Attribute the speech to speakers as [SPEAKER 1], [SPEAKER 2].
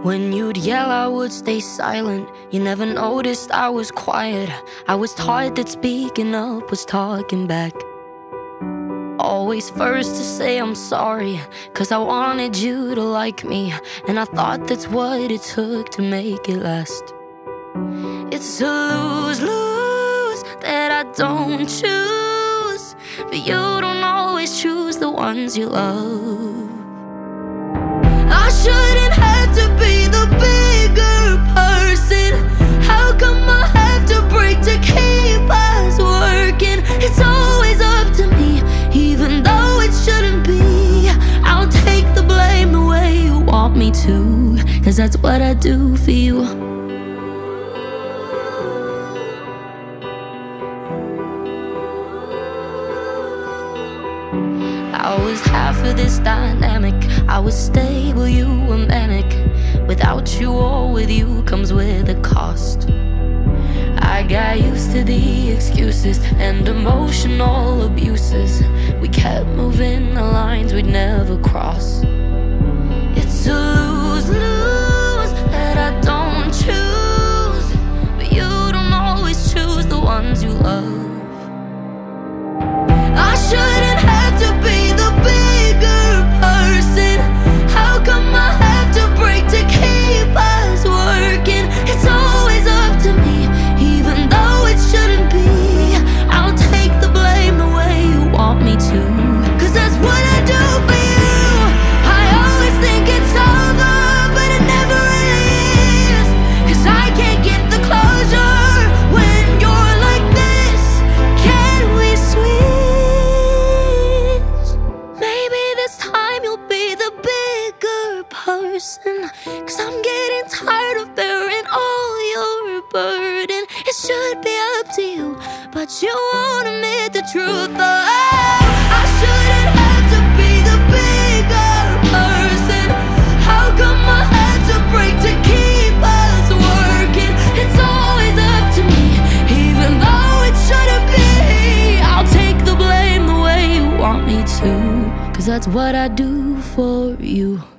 [SPEAKER 1] When you'd yell, I would stay silent. You never noticed I was quiet. I was taught that speaking up was talking back. Always first to say I'm sorry, 'cause I wanted you to like me, and I thought that's what it took to make it last. It's a lose-lose that I don't choose, but you don't always choose the ones you love. I shouldn't have to be the bigger person. How come I have to break to keep us working? It's always up to me, even though it shouldn't be. I'll take the blame the way you want me to, 'cause that's what I do for you. I was half of this dynamic. I was stable, you were manic. Without you or with you comes with a cost. I got used to the excuses and emotional abuses. We kept moving the lines we'd never cross. It's a lose-lose that I don't choose, but you don't always choose the ones you love. I shouldn't have to be the bigger person. How come I have to break to keep us working? It's always up to me, even though it shouldn't be. I'll take the blame the way you want me to, 'cause that's what I do for you. I always think it's over, but it never really is, 'cause I can't get the closure when you're like this. Can we switch? Maybe this time you'll be the bigger person, 'cause I'm getting tired of bearing all your burden. It should be up to you, but you won't admit the truth. I shouldn't have to be the bigger person. How come I had to break to keep us working? It's always up to me, even though it shouldn't be. I'll take the blame the way you want me to, 'cause that's what I do for you.